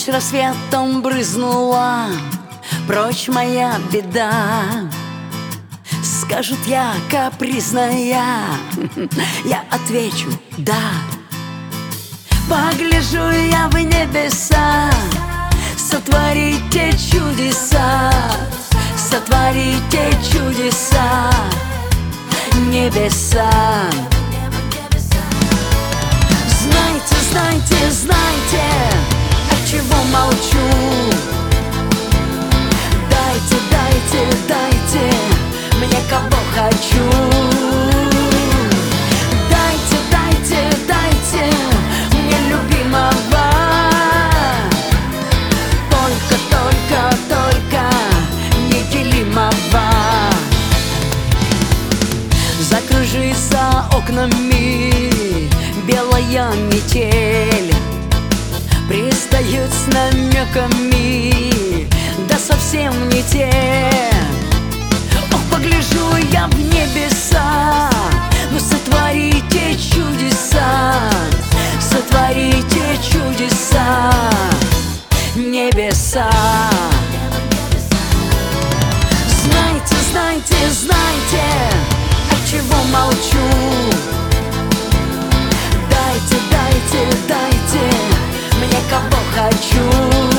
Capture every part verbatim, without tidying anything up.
Пусть рассветом брызнула прочь моя беда. Скажут, я капризная, я отвечу да. Погляжу я в небеса, сотворите чудеса, сотворите чудеса, небеса. Знайте, знайте, знайте, отчего молчу. Дайте, дайте, дайте мне кого хочу. Дайте, дайте, дайте мне любимого. Только, только, только неделимого. Закружится окнами белая метель, пристают с намеками, да совсем не те. Ох, погляжу я в небеса, ну сотворите чудеса, сотворите чудеса, небеса. Знайте, знайте, знайте, отчего молчу. Дайте, дайте, дайте мне кого хочу.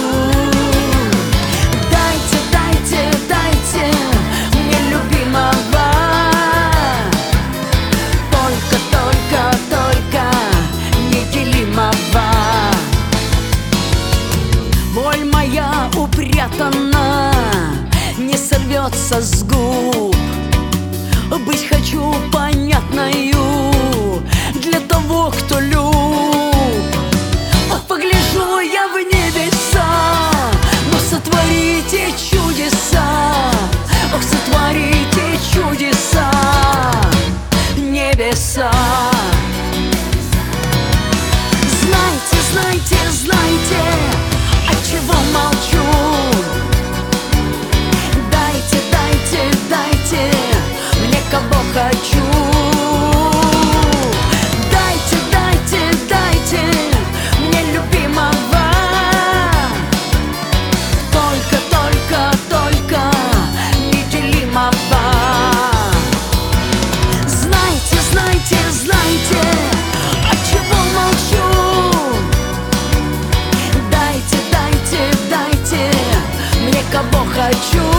Дайте, дайте, дайте мне любимого. Только, только, только неделимого. Боль моя упрятана, не сорвется с губ. Быть хочу понятною для того, кто люб. Ох, погляжу я в небеса, но сотворите чудеса. Ох, сотворите чудеса, небеса. Знайте, знайте, знайте, отчего молчу. Дайте, дайте, дайте мне кого хочу. Дайте, дайте, дайте мне любимого. Только, только, только неделимого. Знайте, знайте, знайте, отчего молчу. Дайте, дайте, дайте мне кого хочу.